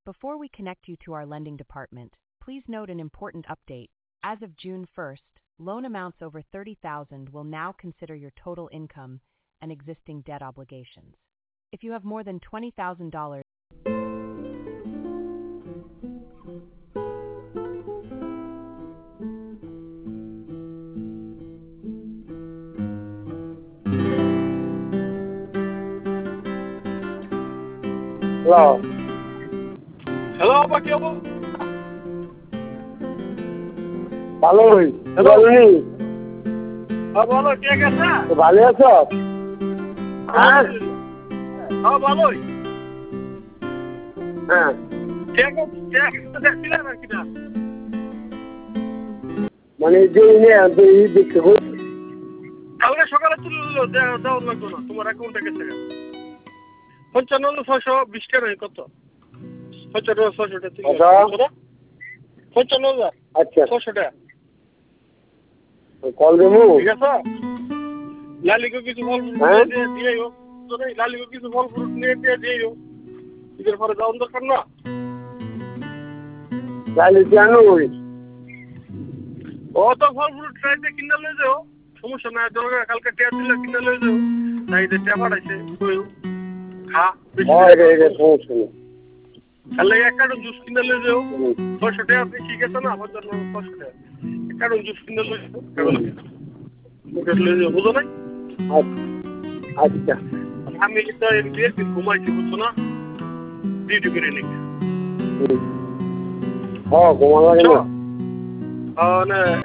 Before we connect you to our lending department, please note an important update. As of June 1st, loan amounts over $30,000 will now consider your total income and existing debt obligations. If you have more than $20,000, Hello. Hello, Paki Abu. ভালোই Hello. বলনি বলো কে গেছে? ভালো আছো? হ্যাঁ ভালোই। হ্যাঁ কে গেছে দেখছিলেন নাকি না? মানে যে এই দেখতে কালকে সকালে তুলে দেওয়া লাগতো না তোমার অ্যাকাউন্টে গেছে 55,620 টাকা কত 55,600 টাকা 55,000 আচ্ছা 600 টাকা কল দেবো ঠিক আছে লালিকে কিছু ফল হ্যাঁ? দিয়ে দিও তো লালিকে কিছু ফল ফ্রুট নিয়ে দিও ঈদের পরে যাওয়ার দরকার না তাহলে জানো ওই ও তো ফল ফ্রুট চাইতে কিনে লয়ে যাও সমস্যা নাই দরকার কালকে টিয়া দিলে কিনে লয়ে যাও তাই যে টিয়া পাঠাইছে কইও খা এটা সমস্যা নেই তাহলে এক কার্টন জুস কিনে লয়ে যাও 600 টাকা বেশি গেছে না 600 টাকা এক কার্টন জুস কিনে লয়ে যাও বুঝো নাই আচ্ছা আমি তো একদিন ঘুমাইছি বুঝছো না ডিউটি করে নাকি ঘুমা লাগে না না